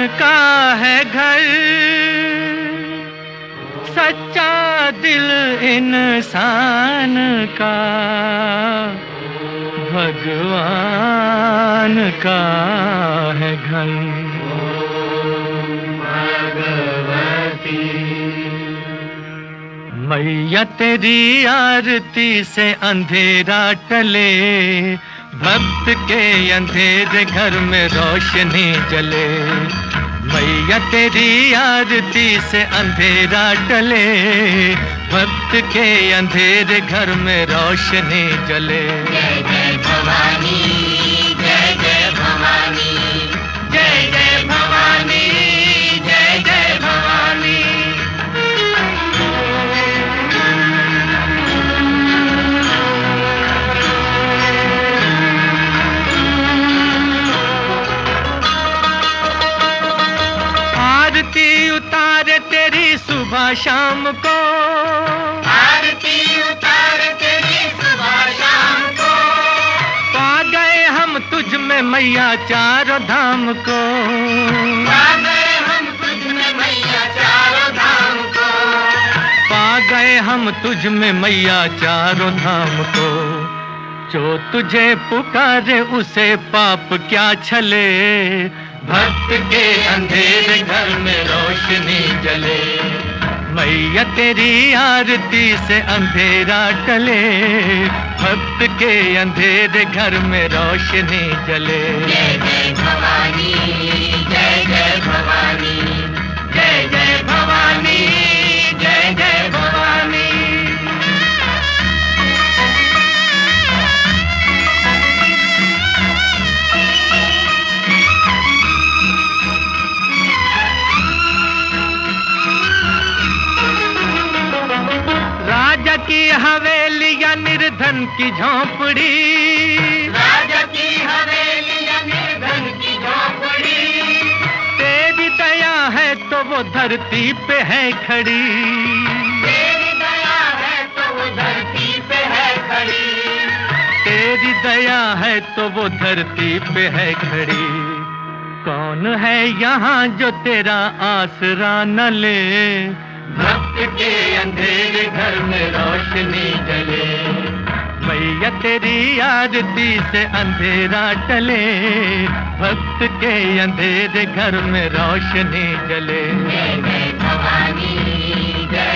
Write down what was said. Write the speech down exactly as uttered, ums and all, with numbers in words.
का है घर, सच्चा दिल इंसान का भगवान का है घर। मैया तेरी आरती से अंधेरा टले, भक्त के अंधेरे घर में रोशनी जले। मैया तेरी आरती से अंधेरा टले, भक्त के अंधेरे घर में रोशनी जले। जय जय भवानी, जय जय भवानी, जय जय भवानी, जय जय भवानी। आरती उतारे तेरी सुबह शाम को, आरती उतारे तेरी सुबह शाम को। पा गए हम तुझ में मैया चारों धाम को, पा गए हम तुझ में मैया चारों धाम को। पा गए हम तुझ में मैया चारों धाम को। जो तुझे पुकारे उसे पाप क्या छले, भक्त के अंधेरे घर में रोशनी जले। मैया तेरी आरती से अंधेरा टले, भक्त के अंधेरे घर में रोशनी जले। जय जय भवानी, जय जय भवानी, जय जय भवानी, जय जय भवानी। राजा की हवेली या निर्धन की झोंपड़ी, राजा की हवेली या निर्धन की झोंपड़ी। तेरी दया है तो वो धरती पे है खड़ी, तेरी दया है तो वो धरती पे है खड़ी। तेरी दया है तो वो धरती पे है खड़ी। कौन है यहाँ जो तेरा आसरा न ले, भक्त के अंधेरे घर में रोशनी जले। मैया तेरी आरती से अंधेरा टले, भक्त के अंधेरे घर में रोशनी जले। जय जय भवानी, जय